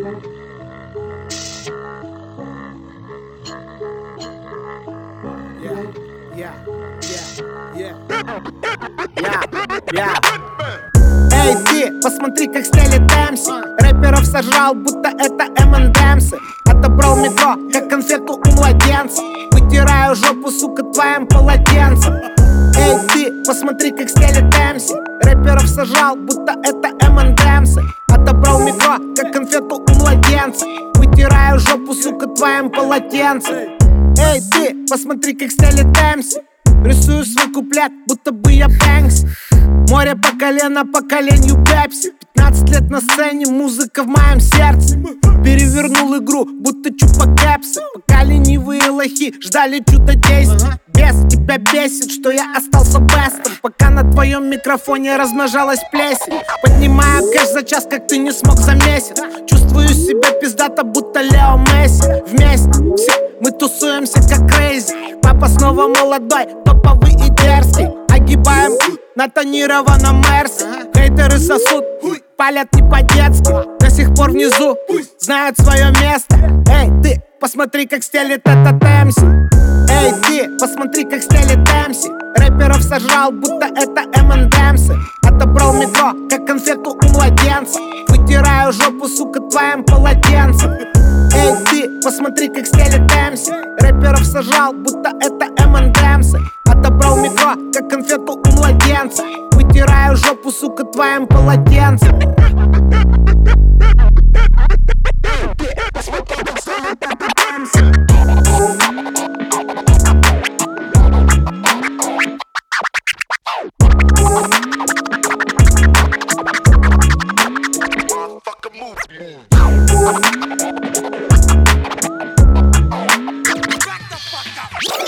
Эй, ты, посмотри, как стелит МС. Рэперов сожрал, будто это M&M'сы. Отобрал метро, как конфету у младенца. Вытираю жопу, сука, твоим полотенцем. Эй, ты, посмотри, как стелит МС. Рэперов сожрал, будто это M&M'сы. Отобрал метро, как конфету у младенца. Вытираю жопу, сука, твоим полотенцем. Эй, ты, посмотри, как стелит МС. Рисую свой куплет, будто бы я Бэнкси. Море по колено, по коленю Пепси. 15 лет на сцене, музыка в моем сердце. Перевернул игру, будто чупа-кэпсы. Пока ленивые лохи ждали чудодействия. Без тебя бесит, что я остался бестом. Пока на твоем микрофоне размножалась плесень. Поднимаю кэш за час, как ты не смог за месяц. Чувствую себя пиздато, будто Лео Месси. Вместе все мы тусуемся как крейзи. Папа снова молодой, топовый и дерзкий. Огибаем на тонированном Мерсе. Хейтеры сосут, палят не по-детски. До сих пор внизу, знают свое место. Эй, ты, посмотри, как стелит этот МС. Эй, ты, посмотри, как стелит МС. Рэперов сожрал, будто это M&M'сы. Отобрал метро, как конфету у младенца. Вытираю жопу, сука, твоим полотенцем. Эй, ты, посмотри, как стелит МС. Рэперов сожрал, будто это M&M'сы. Отобрал метро, как конфету у младенца. Вытираю жопу, сука, твоим полотенцем. Back the fuck up.